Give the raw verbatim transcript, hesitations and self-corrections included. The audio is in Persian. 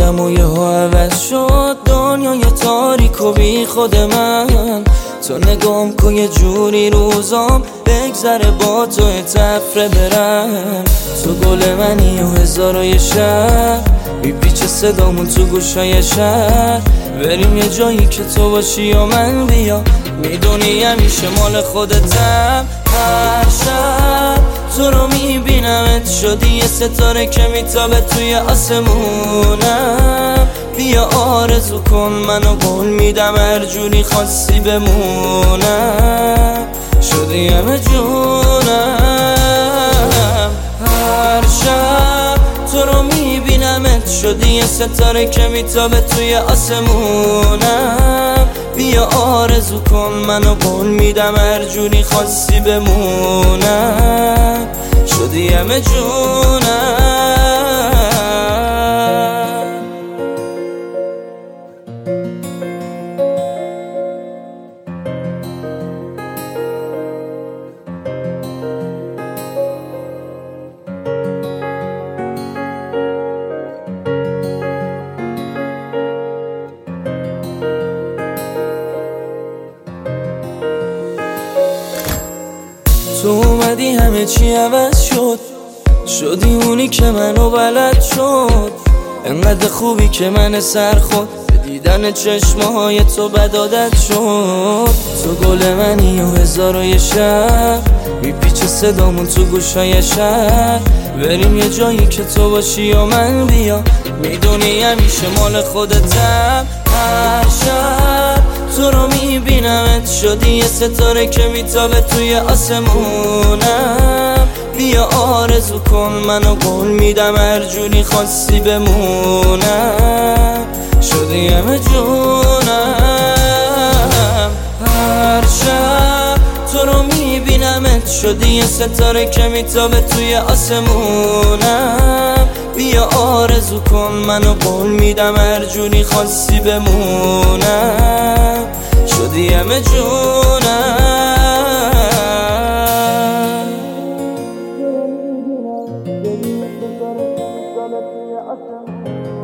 بودم و یهو عوض شد دنیای تاریک و بی خود من. تو نگام کن یه جوری روزام بگذره با تو تفره برم. تو گل منی و هزار و یه شب میپیچه صدامون تو گوشای شهر. بریم یه جایی که تو باشی و من بیا، میدونی همیشه مال خودتم. هر شب تو رو میبینمت شدی یه ستاره که میتابه توی آسمونم. بیا آرزو کن منو قول میدم هر جوری خواستی بمونم. شدی همه جونم. هر شب تو رو میبینمت شدی یه ستاره که میتابه توی آسمونم. بیا آرزو کن منو قول میدم هر جوری خواستی بمونم. شدی همه جونم. تو اومدی همه چی عوض شد، شدی اونی که منو بلد شد. انقدر خوبی که من سر خود به دیدن چشمه های تو بد عادت شد. تو گل منی و هزار و یه شب میپیچه صدامون تو گوشای شهر. بریم یه جایی که تو باشی و من بیا، میدونی همیشه مال خودتم. هر شب تو رو میبینمت شدی یه ستاره که میتابه توی آسمونم. بیا آرزو کن منو قول میدم هر جوری خواستی بمونم. شدی همه جونم. هر شب تو رو میبینمت شدی یه ستاره که میتابه توی آسمونم. بیا آرزو کن منو قول میدم هر جوری خواستی بمونم. شدی همه جونم.